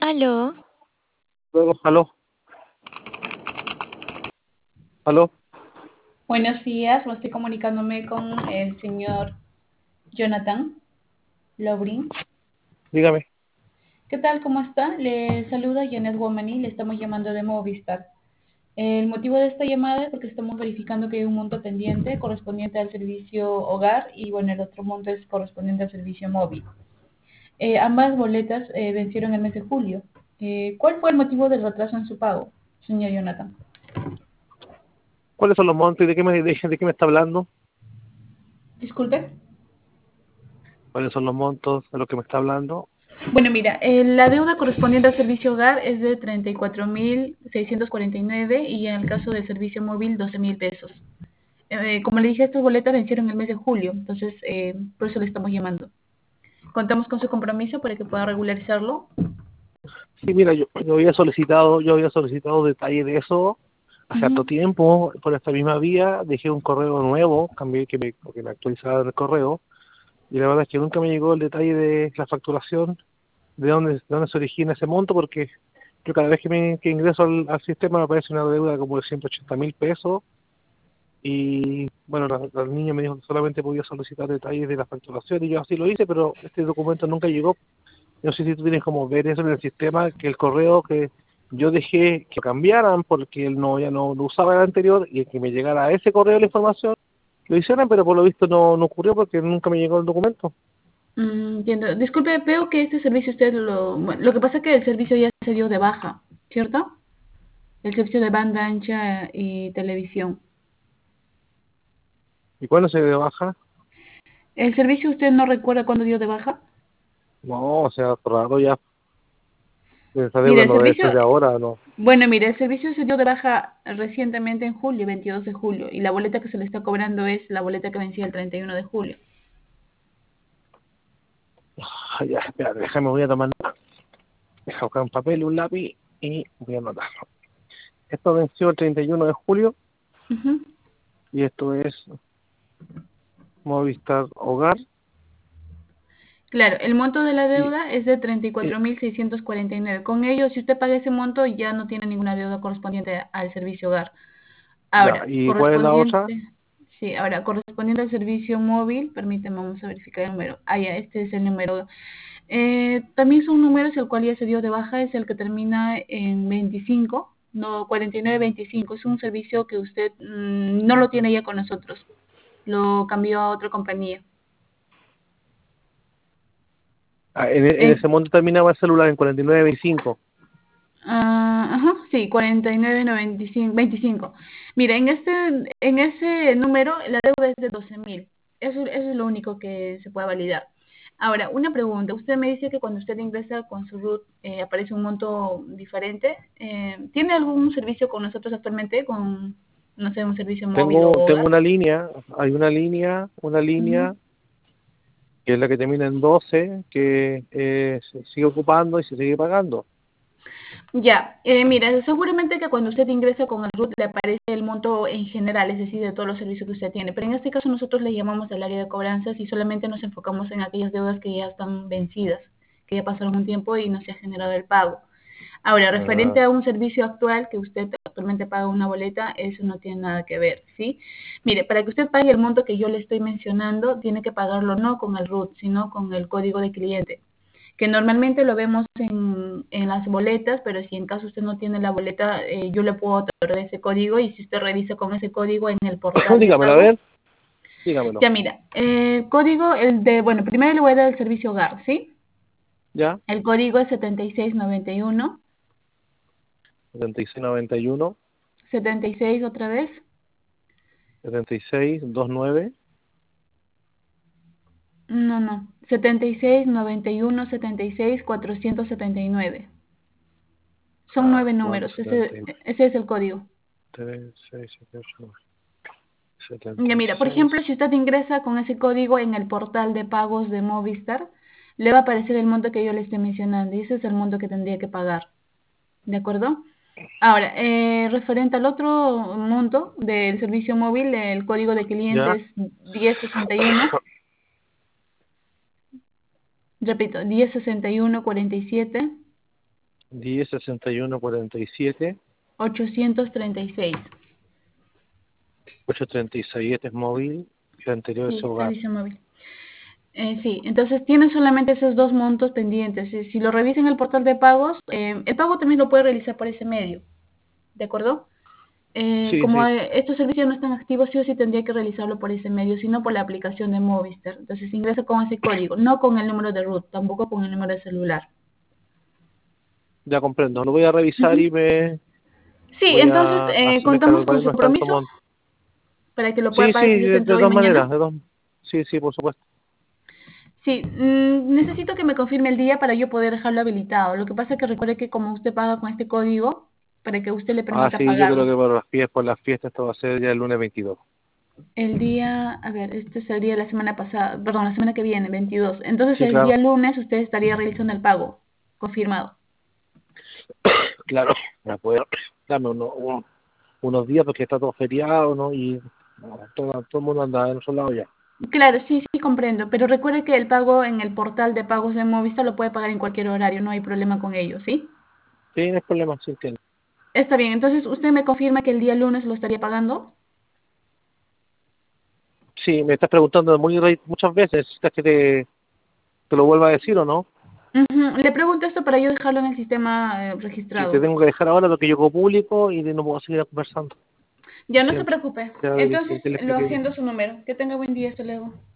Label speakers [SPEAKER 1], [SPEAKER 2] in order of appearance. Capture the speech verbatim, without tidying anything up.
[SPEAKER 1] Aló.
[SPEAKER 2] Luego, aló, aló,
[SPEAKER 3] Buenos días, me estoy comunicándome con el señor Jonathan Lobrin.
[SPEAKER 2] dígame.
[SPEAKER 3] ¿Qué tal? ¿Cómo está? Le saluda Janet Womani, le estamos llamando de Movistar. El motivo de esta llamada es porque estamos verificando que hay un monto pendiente correspondiente al servicio hogar y bueno, el otro monto es correspondiente al servicio móvil. Eh, ambas boletas eh, vencieron el mes de julio. Eh, ¿Cuál fue el motivo del retraso en su pago, señor Jonathan?
[SPEAKER 2] ¿Cuáles son los montos y de qué me, de, de qué me está hablando?
[SPEAKER 3] Disculpe.
[SPEAKER 2] ¿Cuáles son los montos de lo que me está hablando?
[SPEAKER 3] Bueno, mira, eh, la deuda correspondiente al servicio hogar es de treinta y cuatro mil seiscientos cuarenta y nueve y en el caso del servicio móvil doce mil pesos. Eh, como le dije, estas boletas vencieron el mes de julio, entonces eh, por eso le estamos llamando. Contamos con su compromiso para que pueda regularizarlo.
[SPEAKER 2] Sí, mira, yo, yo había solicitado, yo había solicitado detalles de eso hace harto
[SPEAKER 3] Ujú.
[SPEAKER 2] tiempo, por esta misma vía, dejé un correo nuevo, cambié que me, que me actualizara el correo, y la verdad es que nunca me llegó el detalle de la facturación, de dónde, de dónde se origina ese monto, porque yo cada vez que, me, que ingreso al, al sistema me aparece una deuda como de ciento ochenta mil pesos. Y bueno, la, la niña me dijo que solamente podía solicitar detalles de la facturación y yo así lo hice, pero este documento nunca llegó. No sé si tú tienes como ver eso en el sistema, que el correo que yo dejé que cambiaran porque él no ya no lo usaba el anterior y que me llegara a ese correo la información, lo hicieron, pero por lo visto no, no ocurrió porque nunca me llegó el documento.
[SPEAKER 3] Mm, entiendo. Disculpe, veo que este servicio usted lo... bueno, lo que pasa es que el servicio ya se dio de baja, ¿cierto? El servicio de banda ancha y televisión.
[SPEAKER 2] ¿Y cuándo se dio baja?
[SPEAKER 3] ¿El servicio usted no recuerda cuándo dio de baja?
[SPEAKER 2] No, o sea, raro ya. Esa
[SPEAKER 3] Mire,
[SPEAKER 2] deuda
[SPEAKER 3] el
[SPEAKER 2] no debe
[SPEAKER 3] servicio,
[SPEAKER 2] ser de ahora, no.
[SPEAKER 3] bueno, mire, el servicio se dio de baja recientemente en julio, veintidós de julio, y la boleta que se le está cobrando es la boleta que vencía el treinta y uno de julio.
[SPEAKER 2] Ah, ya, espera, déjame, voy a tomar, deja buscar un papel, un lápiz y voy a anotarlo. Esto venció el treinta y uno de julio
[SPEAKER 3] Ujú.
[SPEAKER 2] y esto es Movistar Hogar.
[SPEAKER 3] Claro, el monto de la
[SPEAKER 2] Y,
[SPEAKER 3] deuda es de treinta y
[SPEAKER 2] y
[SPEAKER 3] cuatro mil seiscientos cuarenta y nueve. Con ello, si usted paga ese monto, ya no tiene ninguna deuda correspondiente al servicio hogar.
[SPEAKER 2] ya,
[SPEAKER 3] Ahora,
[SPEAKER 2] ¿y cuál es la otra?
[SPEAKER 3] correspondiente, sí, ahora, correspondiente al servicio móvil, permíteme, vamos a verificar el número. Ah, ya, este es el número. Eh, también son números, el cual ya se dio de baja, es el que termina en veinticinco, no, cuarenta y nueve veinticinco. Es un servicio que usted mm, no lo tiene ya con nosotros, lo cambió a otra compañía.
[SPEAKER 2] Ah, en, en
[SPEAKER 3] Eh,
[SPEAKER 2] ese monto terminaba el celular en cuarenta y nueve veinticinco.
[SPEAKER 3] ah, ajá, sí, cuarenta y nueve noventa y cinco, veinticinco. Mira, en este, en ese número la deuda es de doce mil. Eso, eso es lo único que se puede validar. Ahora, una pregunta. Usted me dice que cuando usted ingresa con su RUT eh, aparece un monto diferente. Eh, ¿tiene algún servicio con nosotros actualmente? Con, no sé, un servicio móvil o
[SPEAKER 2] Tengo, tengo
[SPEAKER 3] hogar.
[SPEAKER 2] una línea, hay una línea, una
[SPEAKER 3] Ujú.
[SPEAKER 2] línea que es la que termina en doce, que eh, se sigue ocupando y se sigue pagando.
[SPEAKER 3] Ya, eh, mira, seguramente que cuando usted ingresa con el RUT le aparece el monto en general, es decir, de todos los servicios que usted tiene. Pero en este caso nosotros le llamamos al área de cobranzas y solamente nos enfocamos en aquellas deudas que ya están vencidas, que ya pasaron un tiempo y no se ha generado el pago. Ahora,
[SPEAKER 2] Ah,
[SPEAKER 3] referente a un servicio actual que usted actualmente paga una boleta, eso no tiene nada que ver, ¿sí? Mire, para que usted pague el monto que yo le estoy mencionando, tiene que pagarlo no con el RUT, sino con el código de cliente, que normalmente lo vemos en, en las boletas, pero si en caso usted no tiene la boleta, eh, yo le puedo otorgar ese código y si usted revisa con ese código en el portal de
[SPEAKER 2] dígamelo, a
[SPEAKER 3] pago,
[SPEAKER 2] ver, dígamelo.
[SPEAKER 3] ya mira, el código, el de, bueno, primero le voy a dar el servicio hogar, ¿sí?
[SPEAKER 2] ¿Ya?
[SPEAKER 3] El código es setenta y seis noventa y uno,
[SPEAKER 2] setenta y seis noventa y uno,
[SPEAKER 3] setenta y seis otra vez,
[SPEAKER 2] setenta y seis veintinueve.
[SPEAKER 3] no, no, setenta y seis noventa y uno, setenta y seis cuatrocientos setenta y nueve. Son
[SPEAKER 2] Ah,
[SPEAKER 3] nueve
[SPEAKER 2] cuatro
[SPEAKER 3] números,
[SPEAKER 2] setenta
[SPEAKER 3] ese,
[SPEAKER 2] y
[SPEAKER 3] ese es el código.
[SPEAKER 2] tres, seis, siete, ocho, nueve.
[SPEAKER 3] Ya
[SPEAKER 2] setenta y
[SPEAKER 3] mira, por
[SPEAKER 2] seis.
[SPEAKER 3] ejemplo, si usted ingresa con ese código en el portal de pagos de Movistar, le va a aparecer el monto que yo le estoy mencionando y ese es el monto que tendría que pagar, ¿de acuerdo? Ahora, eh, referente al otro monto del servicio móvil, el código de cliente
[SPEAKER 2] ¿Ya?
[SPEAKER 3] es diez sesenta y uno, repito, diez sesenta y uno cuarenta y siete,
[SPEAKER 2] diez sesenta y uno cuarenta y siete
[SPEAKER 3] ochocientos treinta y seis.
[SPEAKER 2] ochocientos treinta y seis. Este es móvil y el anterior es
[SPEAKER 3] Sí,
[SPEAKER 2] hogar.
[SPEAKER 3] servicio móvil. Eh, sí, entonces tiene solamente esos dos montos pendientes. Si, si lo revisa en el portal de pagos, eh, el pago también lo puede realizar por ese medio, ¿de acuerdo? Eh,
[SPEAKER 2] Sí,
[SPEAKER 3] como
[SPEAKER 2] sí,
[SPEAKER 3] eh, estos servicios no están activos, sí o sí tendría que realizarlo por ese medio, sino por la aplicación de Movistar. Entonces ingresa con ese código, no con el número de root, tampoco con el número de celular.
[SPEAKER 2] ya comprendo. Lo voy a revisar
[SPEAKER 3] Ujú.
[SPEAKER 2] y me
[SPEAKER 3] Sí,
[SPEAKER 2] voy
[SPEAKER 3] entonces
[SPEAKER 2] a
[SPEAKER 3] eh,
[SPEAKER 2] hacerme cargo.
[SPEAKER 3] contamos
[SPEAKER 2] Igual
[SPEAKER 3] con su
[SPEAKER 2] no es tanto
[SPEAKER 3] compromiso
[SPEAKER 2] monto.
[SPEAKER 3] para que lo pueda
[SPEAKER 2] Sí, sí,
[SPEAKER 3] pagar quizás
[SPEAKER 2] de, de
[SPEAKER 3] entre hoy y
[SPEAKER 2] todas
[SPEAKER 3] mañana.
[SPEAKER 2] maneras. De todas- Sí, sí, por supuesto.
[SPEAKER 3] Sí, mm, necesito que me confirme el día para yo poder dejarlo habilitado. Lo que pasa es que recuerde que como usted paga con este código, para que usted le
[SPEAKER 2] Ah,
[SPEAKER 3] permita
[SPEAKER 2] sí, yo creo
[SPEAKER 3] pagarlo.
[SPEAKER 2] que por las fiestas, por las fiestas esto va a ser ya el lunes veintidós.
[SPEAKER 3] El día, a ver, este es el día de la semana pasada, perdón, la semana que viene, veintidós. Entonces
[SPEAKER 2] Sí,
[SPEAKER 3] el día
[SPEAKER 2] claro,
[SPEAKER 3] lunes usted estaría realizando el pago, confirmado.
[SPEAKER 2] claro. Me puedo, dame uno- un- unos días porque está todo feriado, ¿no? Y bueno, todo, todo el mundo anda en otro lado ya.
[SPEAKER 3] Claro, sí, sí comprendo, pero recuerde que el pago en el portal de pagos de Movistar lo puede pagar en cualquier horario, no hay problema con ello, ¿sí?
[SPEAKER 2] Sí, no hay problema, sí entiendo.
[SPEAKER 3] Está bien, entonces usted me confirma que el día lunes lo estaría pagando.
[SPEAKER 2] Sí, me estás preguntando muy re- muchas veces, ¿necesitas que te, te lo vuelva a decir o no?
[SPEAKER 3] Ujú. Le pregunto esto para yo dejarlo en el sistema eh,
[SPEAKER 2] Sí, te
[SPEAKER 3] registrado.
[SPEAKER 2] tengo que dejar ahora porque yo como público y no puedo seguir conversando. Lo
[SPEAKER 3] Ya no se
[SPEAKER 2] siento.
[SPEAKER 3] preocupe.
[SPEAKER 2] Ya le
[SPEAKER 3] Entonces
[SPEAKER 2] dije, ya le
[SPEAKER 3] lo
[SPEAKER 2] expliqué bien.
[SPEAKER 3] agendo su número. Que tenga buen día, hasta luego.